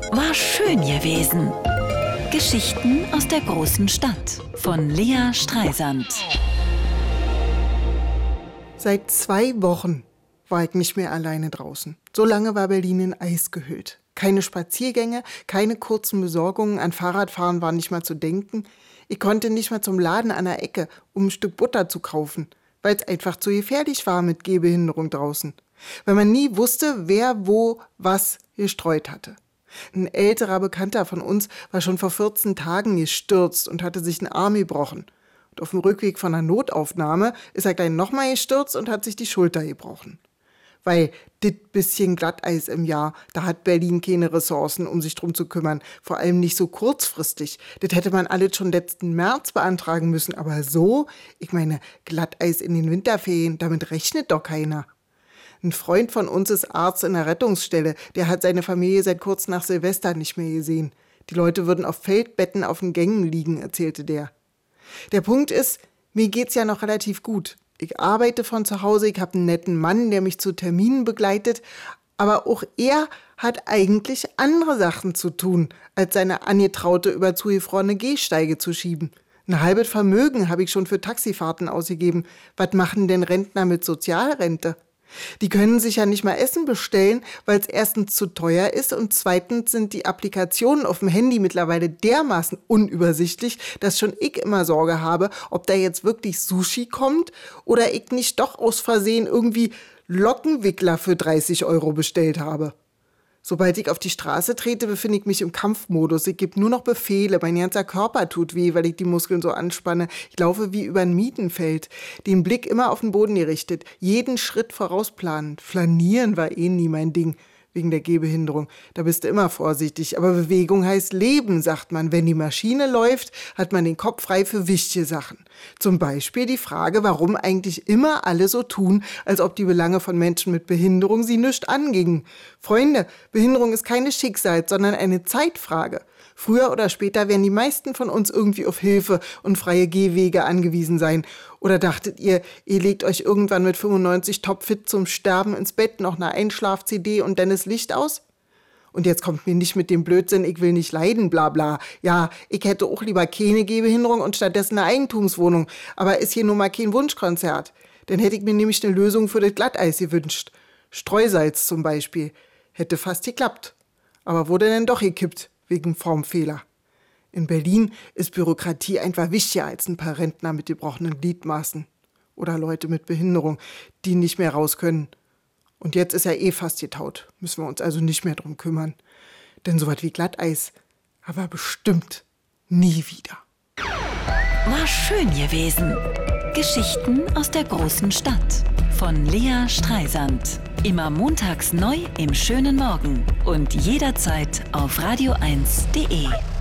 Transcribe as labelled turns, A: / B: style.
A: War schön gewesen. Geschichten aus der großen Stadt von Lea Streisand.
B: Seit 2 Wochen war ich nicht mehr alleine draußen. So lange war Berlin in Eis gehüllt. Keine Spaziergänge, keine kurzen Besorgungen, an Fahrradfahren war nicht mal zu denken. Ich konnte nicht mal zum Laden an der Ecke, um ein Stück Butter zu kaufen, weil es einfach zu gefährlich war mit Gehbehinderung draußen. Weil man nie wusste, wer wo was gestreut hatte. Ein älterer Bekannter von uns war schon vor 14 Tagen gestürzt und hatte sich einen Arm gebrochen. Und auf dem Rückweg von der Notaufnahme ist er gleich nochmal gestürzt und hat sich die Schulter gebrochen. Weil dit bisschen Glatteis im Jahr, da hat Berlin keine Ressourcen, um sich drum zu kümmern. Vor allem nicht so kurzfristig. Das hätte man alles schon letzten März beantragen müssen. Aber so, ich meine, Glatteis in den Winterferien, damit rechnet doch keiner. Ein Freund von uns ist Arzt in der Rettungsstelle. Der hat seine Familie seit kurz nach Silvester nicht mehr gesehen. Die Leute würden auf Feldbetten auf den Gängen liegen, erzählte der. Der Punkt ist, mir geht's ja noch relativ gut. Ich arbeite von zu Hause, ich habe einen netten Mann, der mich zu Terminen begleitet. Aber auch er hat eigentlich andere Sachen zu tun, als seine Angetraute über zugefrorene Gehsteige zu schieben. Ein halbes Vermögen habe ich schon für Taxifahrten ausgegeben. Was machen denn Rentner mit Sozialrente? Die können sich ja nicht mal Essen bestellen, weil es erstens zu teuer ist und zweitens sind die Applikationen auf dem Handy mittlerweile dermaßen unübersichtlich, dass schon ich immer Sorge habe, ob da jetzt wirklich Sushi kommt oder ich nicht doch aus Versehen irgendwie Lockenwickler für 30 € bestellt habe. Sobald ich auf die Straße trete, befinde ich mich im Kampfmodus. Ich gebe nur noch Befehle. Mein ganzer Körper tut weh, weil ich die Muskeln so anspanne. Ich laufe wie über ein Mietenfeld. Den Blick immer auf den Boden gerichtet. Jeden Schritt vorausplanend. Flanieren war nie mein Ding. Wegen der Gehbehinderung. Da bist du immer vorsichtig. Aber Bewegung heißt Leben, sagt man. Wenn die Maschine läuft, hat man den Kopf frei für wichtige Sachen. Zum Beispiel die Frage, warum eigentlich immer alle so tun, als ob die Belange von Menschen mit Behinderung sie nichts angingen. Freunde, Behinderung ist keine Schicksal, sondern eine Zeitfrage. Früher oder später werden die meisten von uns irgendwie auf Hilfe und freie Gehwege angewiesen sein. Oder dachtet ihr, ihr legt euch irgendwann mit 95 topfit zum Sterben ins Bett, noch eine Einschlaf-CD und dann das Licht aus? Und jetzt kommt mir nicht mit dem Blödsinn, ich will nicht leiden, bla bla. Ja, ich hätte auch lieber keine Gehbehinderung und stattdessen eine Eigentumswohnung. Aber ist hier nun mal kein Wunschkonzert. Dann hätte ich mir nämlich eine Lösung für das Glatteis gewünscht. Streusalz zum Beispiel. Hätte fast geklappt. Aber wurde denn doch gekippt, wegen Formfehler. In Berlin ist Bürokratie einfach wichtiger als ein paar Rentner mit gebrochenen Gliedmaßen. Oder Leute mit Behinderung, die nicht mehr raus können. Und jetzt ist er fast getaut. Müssen wir uns also nicht mehr drum kümmern. Denn sowas wie Glatteis, aber bestimmt nie wieder.
A: War schön gewesen. Geschichten aus der großen Stadt von Lea Streisand. Immer montags neu im schönen Morgen und jederzeit auf radio1.de.